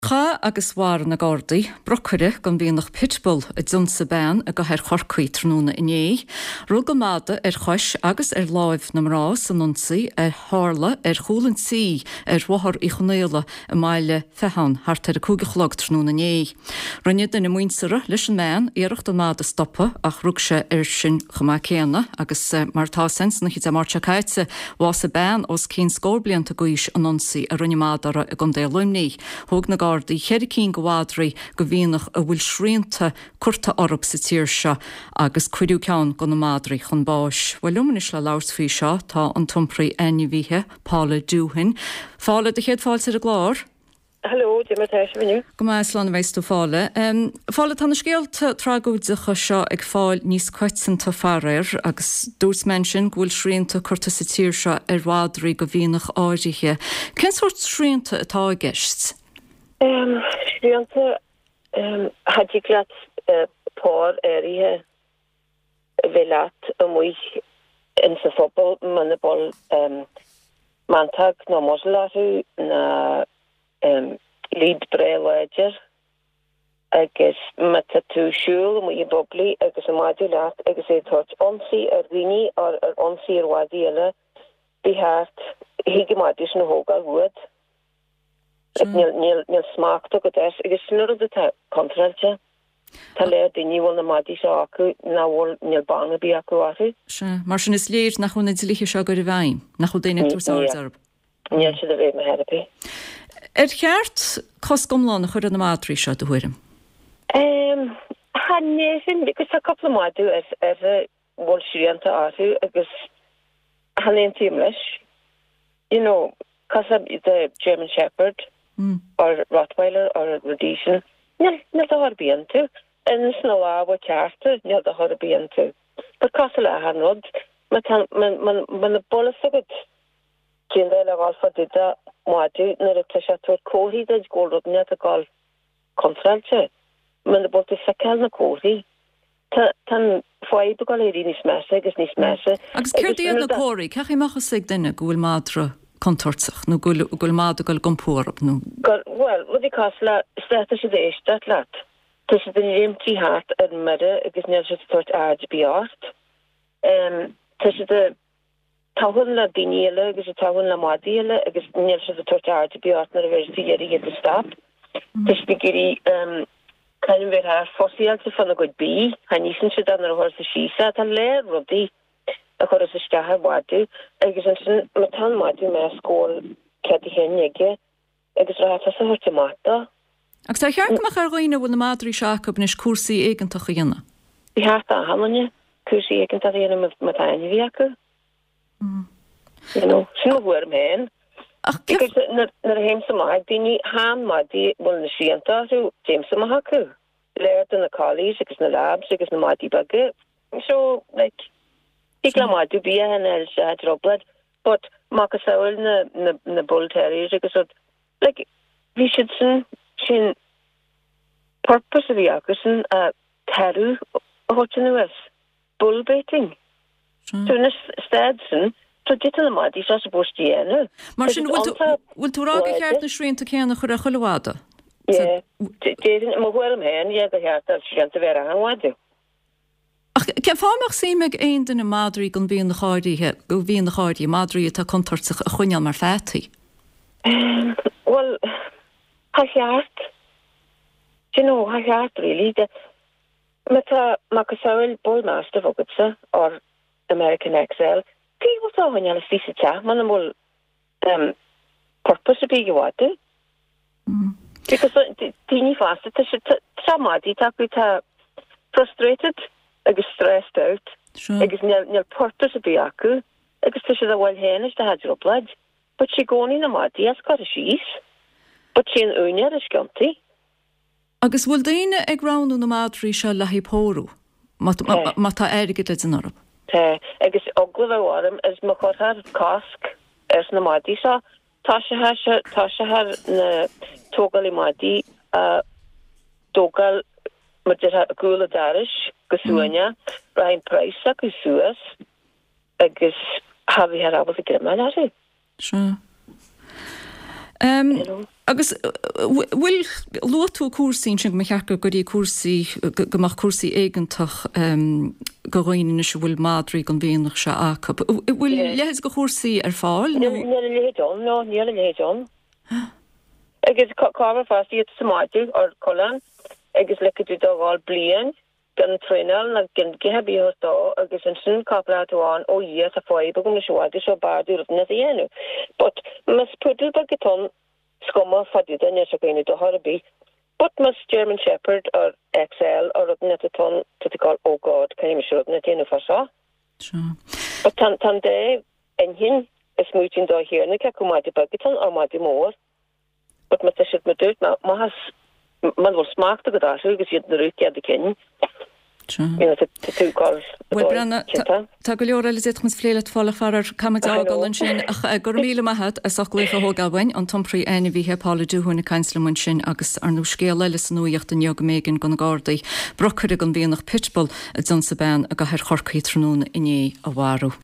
Cha agus war na Gardaí, brocuire gan bhíon nach pitbull a dionsa ben a go thir chorcaí tróna iné, rug go máda chois agus láimh na mrá san nonsaí hála chúlann sí wathar I chonéile a maile fehan thart a cúga chlog tróna iné. Rinne den na muinsere leis an men éirecht an máda stoppa ach rug se sin chumá céanna agus martá sens na hí a marte caiite was a ben os cén scóblianta gois an nonsaí a rinne mádara a gan déluimní. Thug na Gardaí cheir cín go bhhadraí go bhíonach a bhfuil srianta curta orb sa tíir seo agus cuidiú ceann go na mádraí chun báis. Bhfuil lumanis le lás fao seo tá an tumpraí NUV Pála Dúhin. Fála de chéad fáil ar a glár? Hallo, Jimmy Tashminu. Go maislan bheits tú Fála. Fála tána scéalta trágóideacha seo ag fáil níos coitsan tá farir agus dús mensin bhfuil srianta curta sa tíir seo ar bhhadraí go bhíonach áirithe. Cén sort srianta atá a gceist? Srianta had ik laat paar erie velat mooi in zijn voetbal manbal mantag na moselaru na lead breleger agus met tu school moet je bobli agus maatje laat agus het hort onsie rini or onsie wadiele die hart hige maatjes na hogal woord Níl smaachta go dés agus snurad a contralte Tá le daoine bhfuil na maidí seo acu ná bhfuil níl banga bí acu áthú. Mar sin is léir nach chun dige seo go bhaim nach chu daine túsáarb. Níl si a bhéh me herapí. Cheart cos gomláin chur an na mátrí seo do thuirim? Tá néfin agus a coppla maidú ar bhil sríanta áthú agus haléon tíim leis. You know, cos the German Shepherd or Rottweiler or Rhodesian, nil da harbian tu. En snala wa charter, nil da harbian tu. But cosala hanrod, man the bola sagad. Kinda la alfa dida madu na the tashatur kohi da gold na the gal contralche. Man the bolti sakal na kohi. Tan foi bu gal nis massa, gus nis massa. Agus cerdi na kori, cachi machas sig dinne gúil madra. Contortsach, no gul mád gul gompórab no. Well, wat ik hasla stata se de dat lat. Tus de limti hart en midde, agus nel se tot aard beart. Tus de tahun la diniele, agus tahun la madiele, agus nel se tot aard beart na de sieri het stap. Tus de giri kan weer haar fossieltje van a good bee. Han nisen se dan er horse shisa tan le rodi. A chur is isteathe bhádú, agus an matan mádú me scóil cead hénige, agus ráta sa thuirte máta. Agus tá chearcamach ar roiine bhfuil na mádrí seachab nis cuasaí éigeantach a dhéanana? Bhí háta a hamanne, cuasaí éigeantach a dhéanana mataine bhí acu. Sin bhuair mén. Agus nar a héim sa maith, daoine hán mádí bhfuil na síanta sú James sa maith acu. Léir na college, agus na labs, agus na mádí bagge. So, like, ik la maar doe bia en el het roblad, but maak het zo na bull terriers. Ik zo, like we should sin purpose of the akusen teru wat je nu is bull baiting. So in stedsen, so dit en maar die zoals borst die ene. Maar sin wil tu raga gert na shreen te kennen chura chulwada. Ja, dit is maar wel men, ja, dat gaat dat schijnt te werden aan wat. Cean fáach síimeag aon den na mádrií gon bhíon na cháirithe go bhíon na cháirí mádrií atá contartach a chuineal mar fetaí? Well, ha cheart. You know, ha cheart really. Meta macasail bullmaster fogutsa or American Excel. Tí was á chuineal a físa man bhfuil purpose bí gháte. Because tíní fásta tá mádí tá frustrated. Agus stressed out. Agus nil purpose a bí acu. Agus tu se a bhfuil hénis de hadro blood. But she goni na madi as got a shees. But she an unia a scanty. Agus bhfuil daine ag ranú na mádrí seo le hipóru. Mata airige le an orb. Agus ogla bhharm is ma chorthar cask na madi seo. Tá se har na tógal I madi tógal maar dit had gula darish gasuanya Ryan Price gasuas agus havi had abel te get man at it. Sure. Agus bhfuil luú cuasaín sin me cheacha goí cuasaí gomach cuasaí éigentach goghine se bhfuil Madrií an bhéanaach se acha. Bhfuil lehéis go chósaí ar fáil? Níl léón. Agus cá fastí samáú ar cholan agus leú dogáil blian gan trinal na gin gehebíostá agus an sin capráán ó días a fáib gom na seáide seo barú na dhéanú. But mas pudul bag geton skoma fadida ne se goine do Harbí. But mas German Shepherd or XL or net a ton to call oh God can you sure net in fa. But tan de en hin is mooting do hier na ke komma de bageton or ma de mór. But mas se me dut ma has man wil smaak go da gus je de ruke de ken. Tá go leor eile chus fléile fála farar camadágáin sin gur míle maithad a sochlécha thógáhain an tompraí aine bhíthe pála dúhanna caiinslemun sin agus ar nó scéal eile san nuíocht an jog mégan go na Gardaí brochuir an bhíonach pitball a dionsa ben a go thir chorcaí tróna iné a bhharú.